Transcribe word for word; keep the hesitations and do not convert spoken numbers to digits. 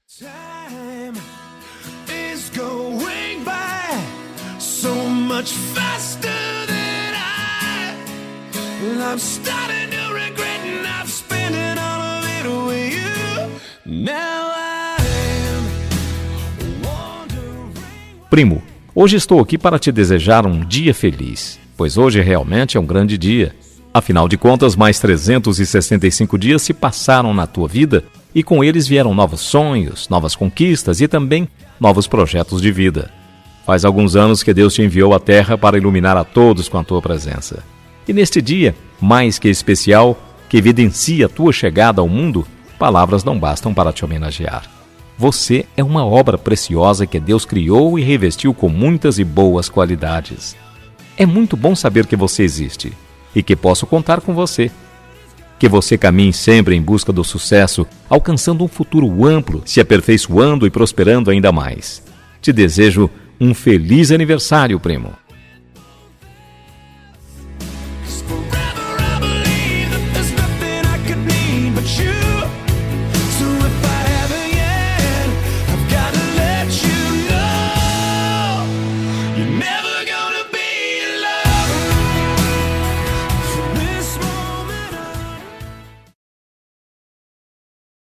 Time is going by so much faster than I. I'm starting to regret not spending all of it with you. Now I am wondering. Primo, hoje estou aqui para te desejar um dia feliz, pois hoje realmente é um grande dia. Afinal de contas, mais trezentos e sessenta e cinco dias se passaram na tua vida e com eles vieram novos sonhos, novas conquistas e também novos projetos de vida. Faz alguns anos que Deus te enviou à Terra para iluminar a todos com a tua presença. E neste dia, mais que especial, que evidencia a tua chegada ao mundo, palavras não bastam para te homenagear. Você é uma obra preciosa que Deus criou e revestiu com muitas e boas qualidades. É muito bom saber que você existe e que posso contar com você. Que você caminhe sempre em busca do sucesso, alcançando um futuro amplo, se aperfeiçoando e prosperando ainda mais. Te desejo um feliz aniversário, primo.